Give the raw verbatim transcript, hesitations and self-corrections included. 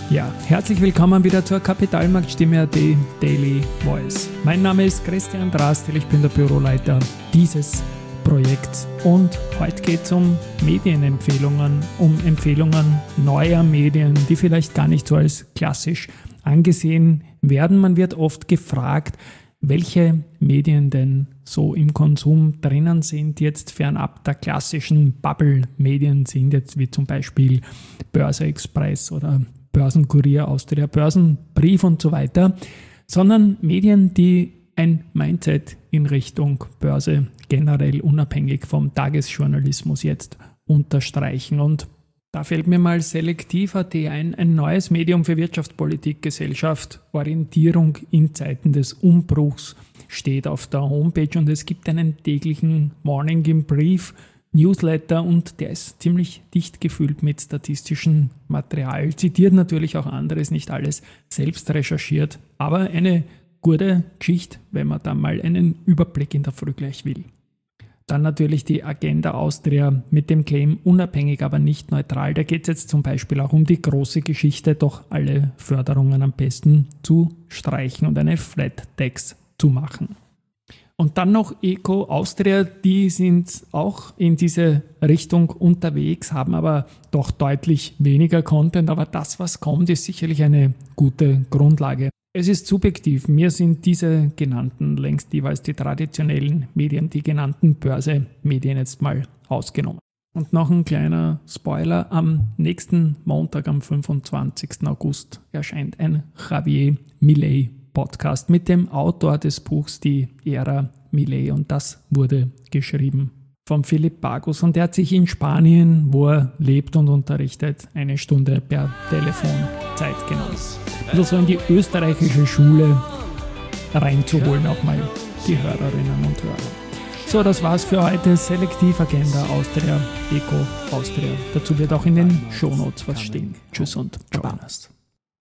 Ja, herzlich willkommen wieder zur Kapitalmarktstimme punkt at Daily Voice. Mein Name ist Christian Drastil, ich bin der Büroleiter dieses Projekts und heute geht es um Medienempfehlungen, um Empfehlungen neuer Medien, die vielleicht gar nicht so als klassisch angesehen werden. Man wird oft gefragt, welche Medien denn so im Konsum drinnen sind, jetzt fernab der klassischen Bubble-Medien sind, jetzt wie zum Beispiel Börse Express oder Börsenkurier, Austria, Börsenbrief und so weiter, sondern Medien, die ein Mindset in Richtung Börse generell unabhängig vom Tagesjournalismus jetzt unterstreichen. Und da fällt mir mal Selektiv punkt at ein, ein neues Medium für Wirtschaft, Politik, Gesellschaft, Orientierung in Zeiten des Umbruchs steht auf der Homepage und es gibt einen täglichen Morning in Brief Newsletter und der ist ziemlich dicht gefüllt mit statistischem Material, zitiert natürlich auch anderes, nicht alles selbst recherchiert, aber eine gute Geschichte, wenn man da mal einen Überblick in der Früh gleich will. Dann natürlich die Agenda Austria mit dem Claim unabhängig, aber nicht neutral. Da geht es jetzt zum Beispiel auch um die große Geschichte, doch alle Förderungen am besten zu streichen und eine Flat Tax zu machen. Und dann noch Eco Austria, die sind auch in diese Richtung unterwegs, haben aber doch deutlich weniger Content, aber das, was kommt, ist sicherlich eine gute Grundlage. Es ist subjektiv, mir sind diese genannten längst jeweils die traditionellen Medien, die genannten Börsemedien jetzt mal ausgenommen. Und noch ein kleiner Spoiler, am nächsten Montag, am fünfundzwanzigsten August, erscheint ein Javier Milei Podcast mit dem Autor des Buchs Die Ära Milei und das wurde geschrieben von Philipp Bagus und der hat sich in Spanien, wo er lebt und unterrichtet, eine Stunde per Telefon Zeit genommen. Also so in die österreichische Schule reinzuholen, auch mal die Hörerinnen und Hörer. So, das war's für heute. Selektiv Agenda Austria, Eco Austria. Dazu wird auch in den Shownotes was stehen. Tschüss und Baba.